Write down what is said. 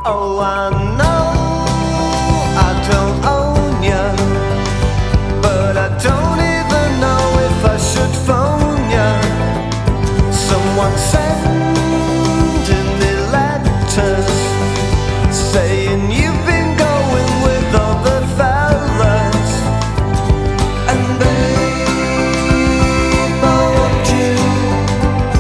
Oh, I know I don't own ya, but I don't even know if I should phone ya. Someone said